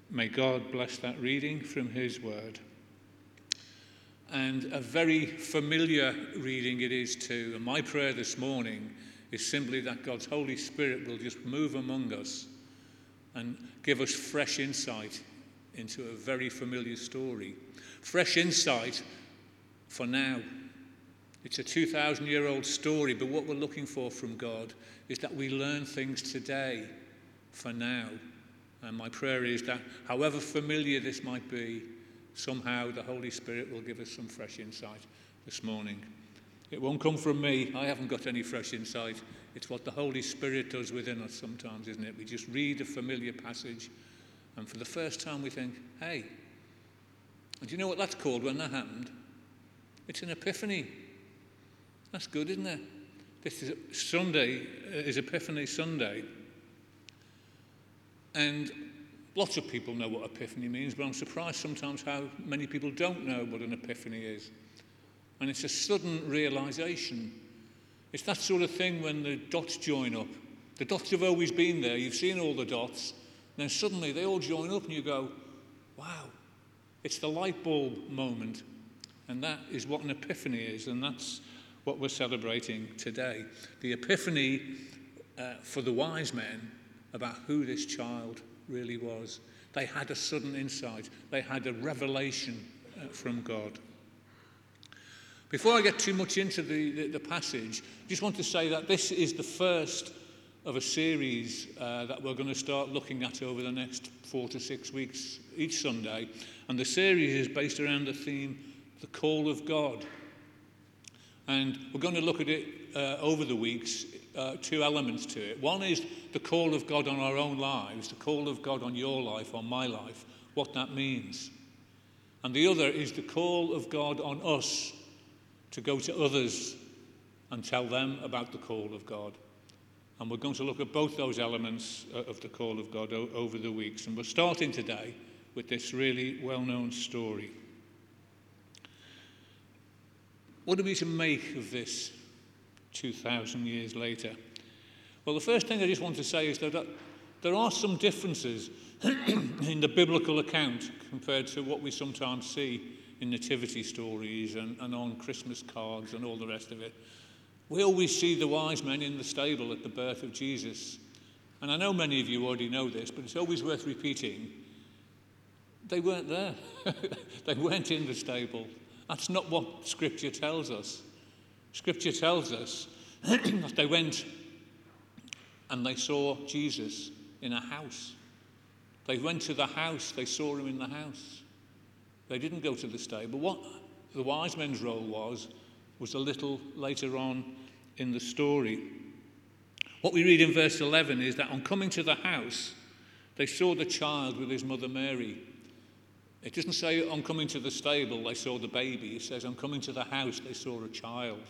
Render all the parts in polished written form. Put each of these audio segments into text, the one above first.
May God bless that reading from his word. And a very familiar reading it is too. And my prayer this morning is simply that God's Holy Spirit will just move among us and give us fresh insight into a very familiar story. Fresh insight for now. It's a 2,000-year-old story, but what we're looking for from God is that we learn things today for now. And my prayer is that however familiar this might be, somehow the Holy Spirit will give us some fresh insight this morning. It won't come from me. I haven't got any fresh insight. It's what the Holy Spirit does within us sometimes, isn't it? We just read a familiar passage, and for the first time we think, hey, and do you know what that's called when that happened? It's an epiphany. That's good, isn't it? This is Sunday, is Epiphany Sunday. And lots of people know what epiphany means, but I'm surprised sometimes how many people don't know what an epiphany is. And it's a sudden realization. It's that sort of thing when the dots join up. The dots have always been there. You've seen all the dots. And then suddenly they all join up and you go, wow, it's the light bulb moment. And that is what an epiphany is. And that's what we're celebrating today. The epiphany for the wise men about who this child really was. They had a sudden insight. They had a revelation from God. Before I get too much into the passage, I just want to say that this is the first of a series that we're going to start looking at over the next 4 to 6 weeks each Sunday. And the series is based around the theme, the call of God. And we're going to look at it over the weeks, two elements to it. One is the call of God on our own lives, the call of God on your life, on my life, what that means. And the other is the call of God on us to go to others and tell them about the call of God. And we're going to look at both those elements of the call of God over the weeks. And we're starting today with this really well-known story. What are we to make of this 2,000 years later? Well, the first thing I just want to say is that there are some differences in the biblical account compared to what we sometimes see in nativity stories and on Christmas cards and all the rest of it. We always see the wise men in the stable at the birth of Jesus. And I know many of you already know this, but it's always worth repeating. They weren't there. They weren't in the stable. That's not what Scripture tells us. Scripture tells us that they went and they saw Jesus in a house. They went to the house. They saw him in the house. They didn't go to the stable. What the wise men's role was a little later on in the story. What we read in verse 11 is that on coming to the house, they saw the child with his mother Mary. It doesn't say on coming to the stable they saw the baby. It says on coming to the house they saw a child.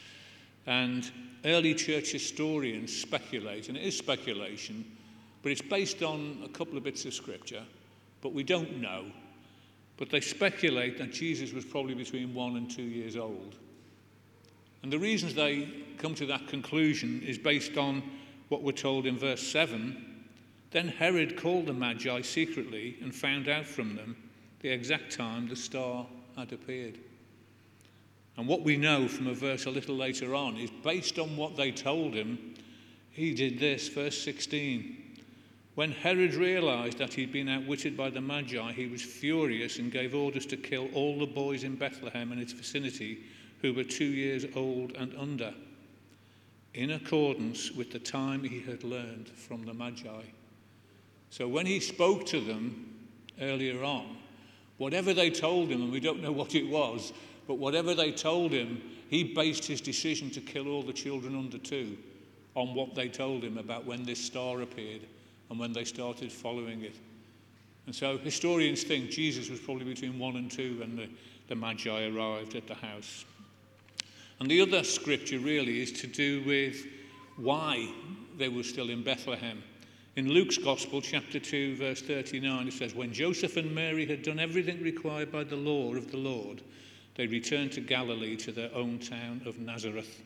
And early church historians speculate, and it is speculation, but it's based on a couple of bits of scripture, but we don't know. But they speculate that Jesus was probably between 1 and 2 years old. And the reasons they come to that conclusion is based on what we're told in verse 7. Then Herod called the Magi secretly and found out from them the exact time the star had appeared. And what we know from a verse a little later on is based on what they told him, he did this, verse 16. When Herod realized that he'd been outwitted by the Magi, he was furious and gave orders to kill all the boys in Bethlehem and its vicinity who were 2 years old and under, in accordance with the time he had learned from the Magi. So when he spoke to them earlier on, whatever they told him, and we don't know what it was, but whatever they told him, he based his decision to kill all the children under 2 on what they told him about when this star appeared and when they started following it. And so historians think Jesus was probably between 1 and 2 when the Magi arrived at the house. And the other scripture really is to do with why they were still in Bethlehem. In Luke's Gospel, chapter 2, verse 39, it says, when Joseph and Mary had done everything required by the law of the Lord, they returned to Galilee to their own town of Nazareth.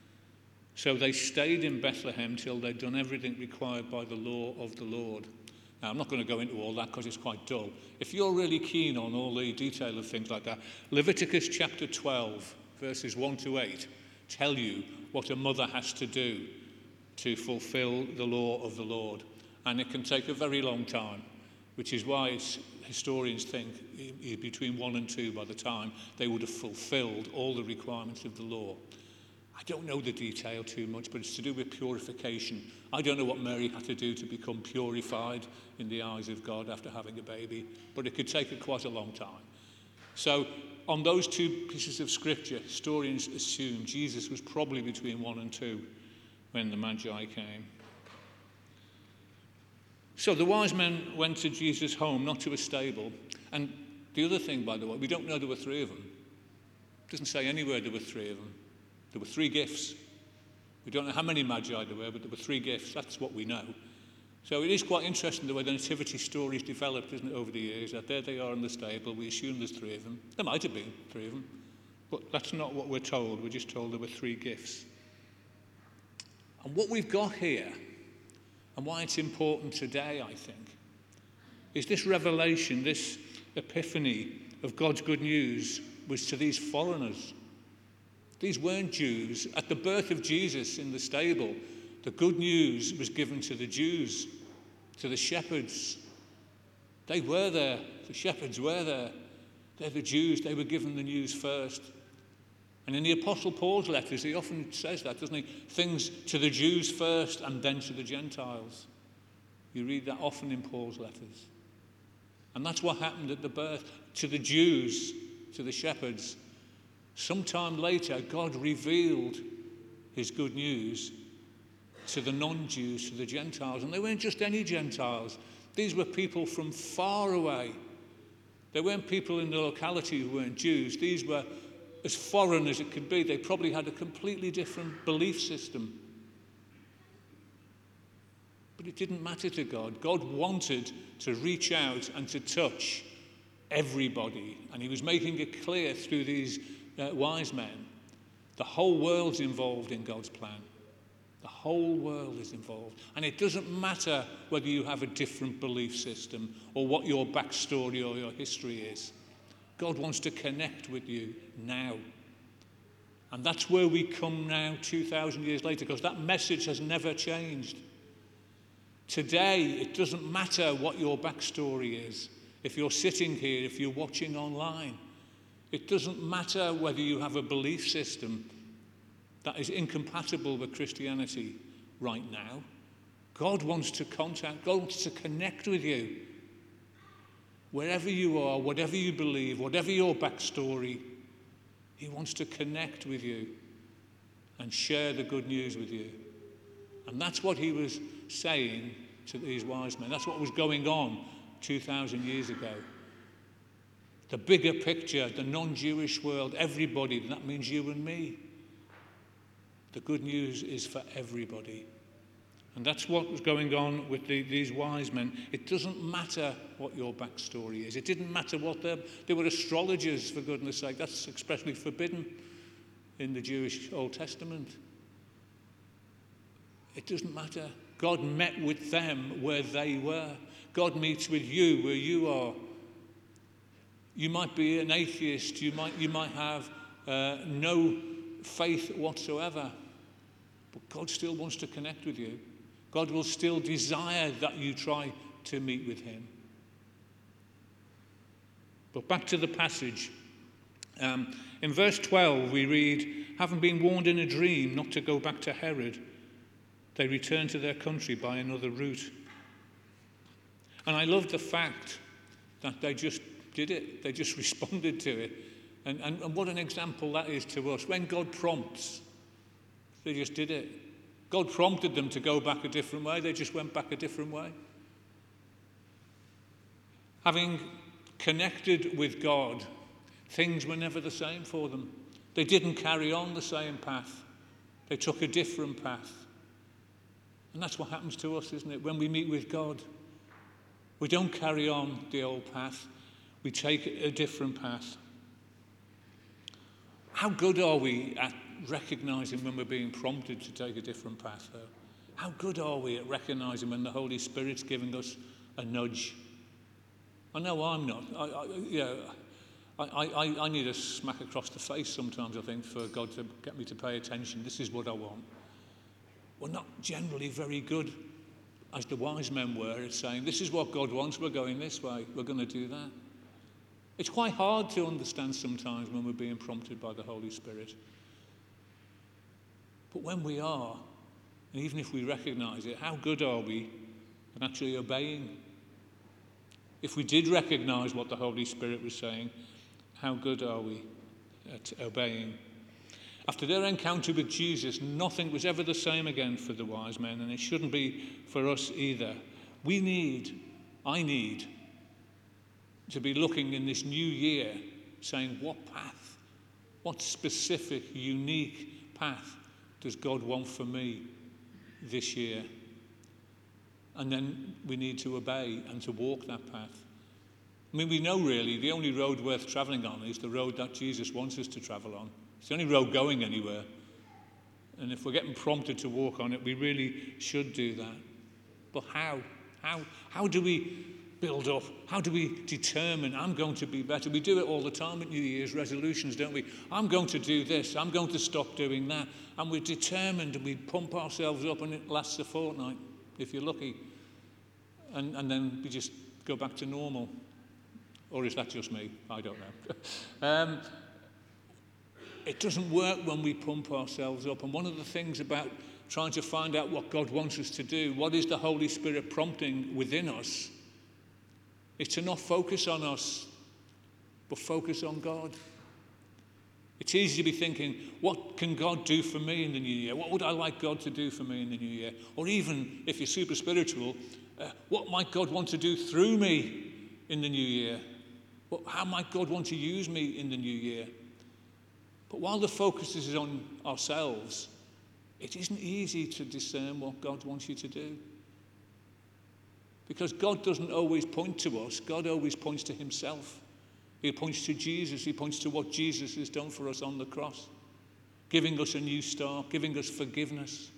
So they stayed in Bethlehem till they'd done everything required by the law of the Lord. Now, I'm not going to go into all that because it's quite dull. If you're really keen on all the detail of things like that, Leviticus chapter 12, verses 1 to 8, tell you what a mother has to do to fulfill the law of the Lord. And it can take a very long time, which is why historians think between 1 and 2 by the time they would have fulfilled all the requirements of the law. I don't know the detail too much, but it's to do with purification. I don't know what Mary had to do to become purified in the eyes of God after having a baby, but it could take quite a long time. So on those two pieces of scripture, historians assume Jesus was probably between 1 and 2 when the Magi came. So the wise men went to Jesus' home, not to a stable. And the other thing, by the way, we don't know there were 3 of them. It doesn't say anywhere there were 3 of them. There were 3 gifts. We don't know how many Magi there were, but there were 3 gifts. That's what we know. So it is quite interesting the way the nativity story's developed, isn't it, over the years, that there they are in the stable. We assume there's 3 of them. There might have been 3 of them, but that's not what we're told. We're just told there were 3 gifts. And what we've got here, and why it's important today, I think, is this revelation, this epiphany of God's good news was to these foreigners. These weren't Jews. At the birth of Jesus in the stable, the good news was given to the Jews, to the shepherds. They were there. The shepherds were there. They're the Jews. They were given the news first. And in the Apostle Paul's letters, he often says that, doesn't he? Things to the Jews first and then to the Gentiles. You read that often in Paul's letters. And that's what happened at the birth. To the Jews, to the shepherds. Sometime later, God revealed his good news to the non-Jews, to the Gentiles. And they weren't just any Gentiles. These were people from far away. They weren't people in the locality who weren't Jews. These were as foreign as it could be. They probably had a completely different belief system. But it didn't matter to God. God wanted to reach out and to touch everybody. And he was making it clear through these wise men. The whole world's involved in God's plan. The whole world is involved. And it doesn't matter whether you have a different belief system or what your backstory or your history is. God wants to connect with you now. And that's where we come now 2,000 years later, because that message has never changed. Today, it doesn't matter what your backstory is. If you're sitting here, if you're watching online, it doesn't matter whether you have a belief system that is incompatible with Christianity right now. God wants to contact, God wants to connect with you. Wherever you are, whatever you believe, whatever your backstory, he wants to connect with you and share the good news with you. And that's what he was saying to these wise men. That's what was going on 2,000 years ago. The bigger picture, the non-Jewish world, everybody, that means you and me. The good news is for everybody. And that's what was going on with these wise men. It doesn't matter what your backstory is. It didn't matter what they were astrologers, for goodness sake. That's expressly forbidden in the Jewish Old Testament. It doesn't matter. God met with them where they were. God meets with you where you are. You might be an atheist. You might have no faith whatsoever. But God still wants to connect with you. God will still desire that you try to meet with him. But back to the passage. In verse 12 we read, having been warned in a dream not to go back to Herod, they returned to their country by another route. And I love the fact that they just did it. They just responded to it. And what an example that is to us. When God prompts, they just did it. God prompted them to go back a different way. They just went back a different way. Having connected with God, things were never the same for them. They didn't carry on the same path. They took a different path. And that's what happens to us, isn't it? When we meet with God, we don't carry on the old path. We take a different path. How good are we at recognizing when we're being prompted to take a different path, though? How good are we at recognizing when the Holy Spirit's giving us a nudge. I know I'm not. I need a smack across the face sometimes, I think, for God to get me to pay attention. This is what I want. We're not generally very good, as the wise men were, at saying, this is what God wants, we're going this way, we're going to do that. It's quite hard to understand sometimes when we're being prompted by the Holy Spirit. But when we are, and even if we recognise it, how good are we at actually obeying? If we did recognise what the Holy Spirit was saying, how good are we at obeying? After their encounter with Jesus, nothing was ever the same again for the wise men, and it shouldn't be for us either. I need to be looking in this new year, saying, what path, what specific, unique path does God want for me this year? And then we need to obey and to walk that path. I mean, we know really the only road worth travelling on is the road that Jesus wants us to travel on. It's the only road going anywhere. And if we're getting prompted to walk on it, we really should do that. But how? How do we build up? How do we determine I'm going to be better? We do it all the time at New Year's resolutions, don't we? I'm going to do this. I'm going to stop doing that. And we're determined and we pump ourselves up and it lasts a fortnight, if you're lucky. And then we just go back to normal. Or is that just me? I don't know. It doesn't work when we pump ourselves up. And one of the things about trying to find out what God wants us to do, what is the Holy Spirit prompting within us, is to not focus on us, but focus on God. It's easy to be thinking, what can God do for me in the new year? What would I like God to do for me in the new year? Or even, if you're super spiritual, what might God want to do through me in the new year? How might God want to use me in the new year? But while the focus is on ourselves, it isn't easy to discern what God wants you to do. Because God doesn't always point to us. God always points to himself. He points to Jesus. He points to what Jesus has done for us on the cross, giving us a new start, giving us forgiveness.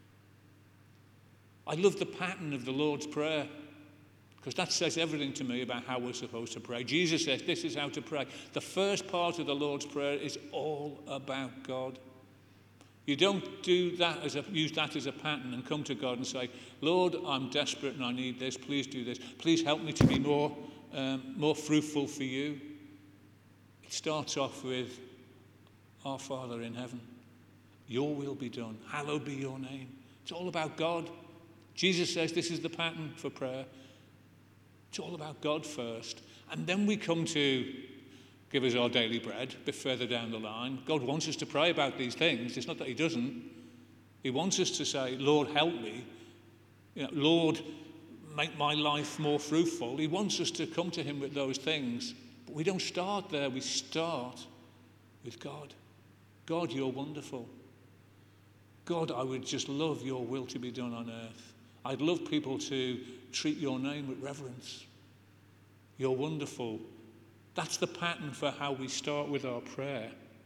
I love the pattern of the Lord's Prayer, because that says everything to me about how we're supposed to pray. Jesus says this is how to pray. The first part of the Lord's Prayer is all about God. You don't use that as a pattern and come to God and say, Lord, I'm desperate and I need this. Please do this. Please help me to be more fruitful for you. It starts off with, Our Father in heaven, your will be done. Hallowed be your name. It's all about God. Jesus says this is the pattern for prayer. It's all about God first. And then we come to give us our daily bread a bit further down the line. God wants us to pray about these things. It's not that he doesn't. He wants us to say, Lord, help me. Lord, make my life more fruitful. He wants us to come to him with those things. But we don't start there. We start with God. God, you're wonderful. God, I would just love your will to be done on earth. I'd love people to treat your name with reverence. You're wonderful. That's the pattern for how we start with our prayer.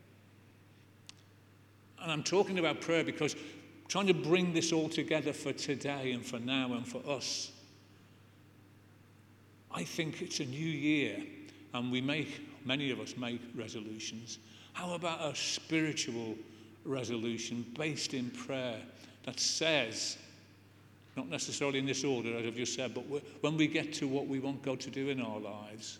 And I'm talking about prayer because trying to bring this all together for today and for now and for us. I think it's a new year and many of us make resolutions. How about a spiritual resolution based in prayer that says, not necessarily in this order as I've just said, but when we get to what we want God to do in our lives,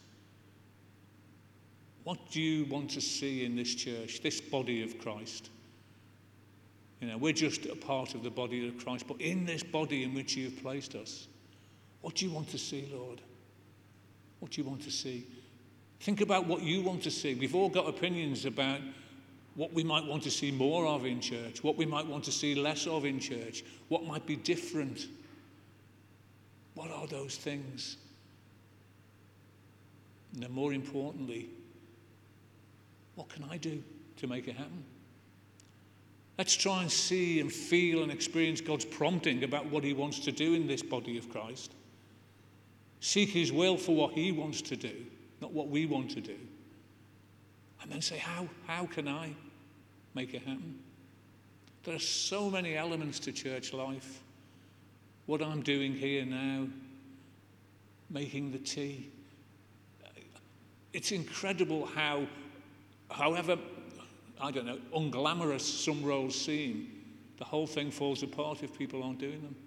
what do you want to see in this church, this body of Christ? We're just a part of the body of Christ, but in this body in which you've placed us, what do you want to see, Lord? What do you want to see? Think about what you want to see. We've all got opinions about what we might want to see more of in church, what we might want to see less of in church, what might be different. What are those things? And then more importantly, what can I do to make it happen? Let's try and see and feel and experience God's prompting about what he wants to do in this body of Christ. Seek his will for what he wants to do, not what we want to do. And then say, how can I make it happen? There are so many elements to church life. What I'm doing here now, making the tea. It's incredible how, however, I don't know, unglamorous some roles seem, the whole thing falls apart if people aren't doing them.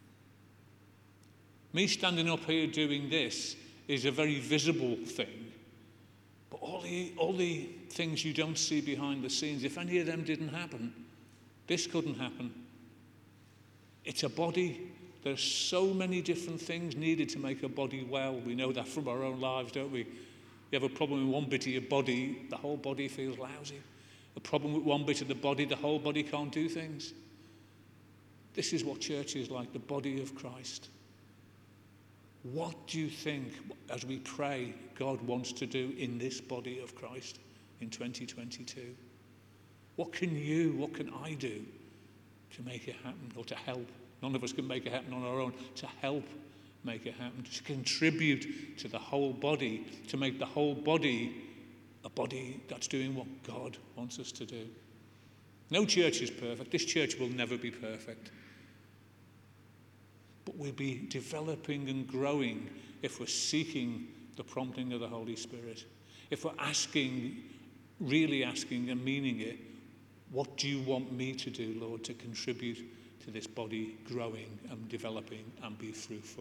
Me standing up here doing this is a very visible thing. But all the things you don't see behind the scenes, if any of them didn't happen, this couldn't happen. It's a body. There's so many different things needed to make a body well. We know that from our own lives, don't we? You have a problem with one bit of your body, the whole body feels lousy. A problem with one bit of the body, the whole body can't do things. This is what church is like, the body of Christ. What do you think, as we pray, God wants to do in this body of Christ in 2022? What can I do to make it happen, or to help? None of us can make it happen on our own. To help make it happen, to contribute to the whole body, to make the whole body a body that's doing what God wants us to do. No church is perfect. This church will never be perfect. But we'll be developing and growing if we're seeking the prompting of the Holy Spirit. If we're really asking and meaning it, what do you want me to do, Lord, to contribute to this body growing and developing and be fruitful?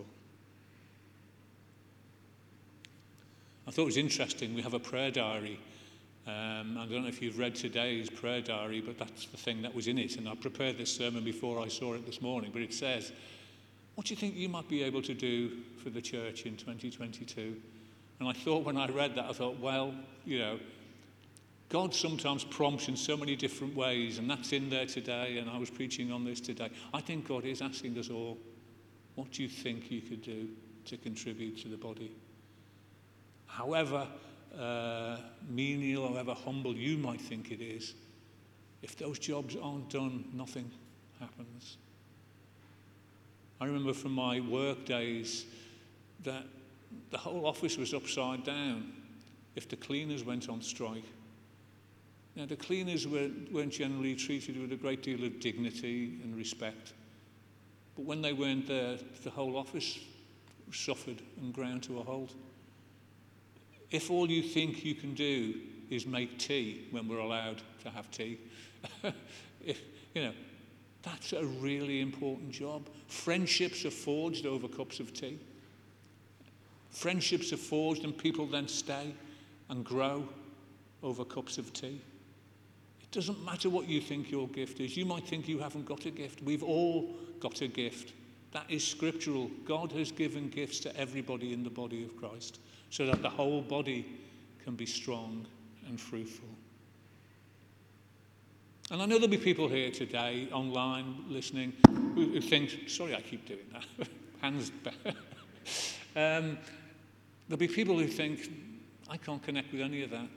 I thought it was interesting, we have a prayer diary. I don't know if you've read today's prayer diary, but that's the thing that was in it. And I prepared this sermon before I saw it this morning, but it says, what do you think you might be able to do for the church in 2022? And I thought when I read that, I thought, well, God sometimes prompts in so many different ways, and that's in there today, and I was preaching on this today. I think God is asking us all, what do you think you could do to contribute to the body? However menial, however humble you might think it is, if those jobs aren't done, nothing happens. I remember from my work days that the whole office was upside down if the cleaners went on strike. Now, the cleaners weren't generally treated with a great deal of dignity and respect. But when they weren't there, the whole office suffered and ground to a halt. If all you think you can do is make tea when we're allowed to have tea, that's a really important job. Friendships are forged over cups of tea. Friendships are forged and people then stay and grow over cups of tea. It doesn't matter what you think your gift is. You might think you haven't got a gift. We've all got a gift. That is scriptural. God has given gifts to everybody in the body of Christ so that the whole body can be strong and fruitful. And I know there'll be people here today, online, listening, who think, sorry I keep doing that, hands back. There'll be people who think, I can't connect with any of that.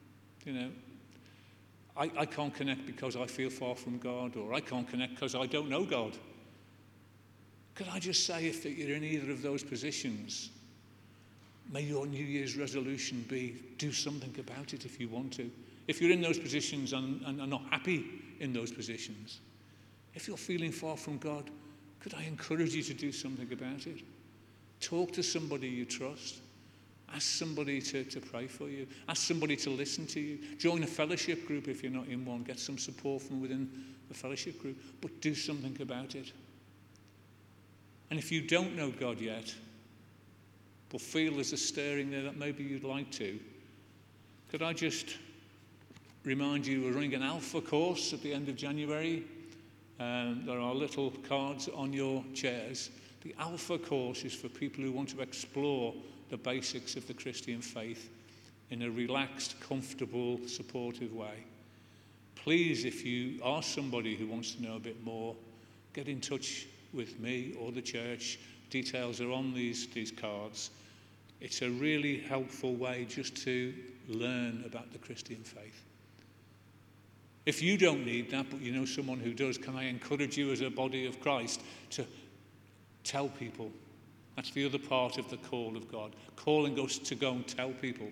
I can't connect because I feel far from God, or I can't connect because I don't know God. Could I just say, if you're in either of those positions, may your New Year's resolution be, do something about it if you want to. If you're in those positions and are not happy in those positions, if you're feeling far from God, could I encourage you to do something about it? Talk to somebody you trust. Ask somebody to pray for you. Ask somebody to listen to you. Join a fellowship group if you're not in one. Get some support from within the fellowship group. But do something about it. And if you don't know God yet, but feel there's a stirring there that maybe you'd like to, could I just remind you, we're running an Alpha course at the end of January. There are little cards on your chairs. The Alpha course is for people who want to explore the basics of the Christian faith in a relaxed, comfortable, supportive way. Please, if you are somebody who wants to know a bit more, get in touch with me or the church. Details are on these cards. It's a really helpful way just to learn about the Christian faith. If you don't need that, but you know someone who does, can I encourage you as a body of Christ to tell people? That's the other part of the call of God, calling us to go and tell people.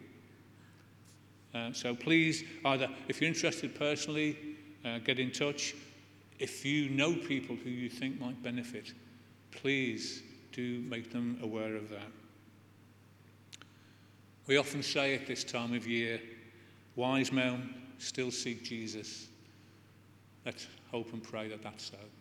So please, either if you're interested personally, get in touch. If you know people who you think might benefit, please do make them aware of that. We often say at this time of year, wise men still seek Jesus. Let's hope and pray that that's so.